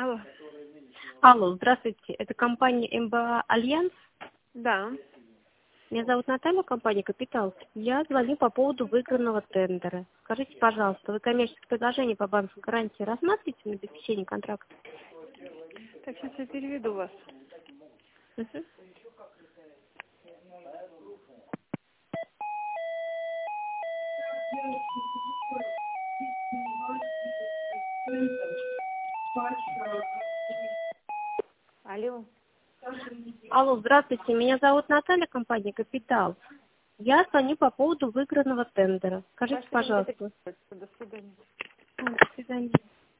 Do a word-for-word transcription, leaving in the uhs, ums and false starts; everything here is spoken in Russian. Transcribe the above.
Алло. Алло, здравствуйте. Это компания эм бэ а «Альянс». Да. Меня зовут Наталья, компания «Капитал». Я звоню по поводу выигранного тендера. Скажите, пожалуйста, вы коммерческое предложение по банковской гарантии рассматриваете на обеспечение контракта? Так, сейчас я переведу вас. Мгм. Алло. Алло, здравствуйте. Меня зовут Наталья, компания «Капитал». Я звоню по поводу выигранного тендера. Скажите, Ваше время пожалуйста. заканчивается. До свидания. До свидания.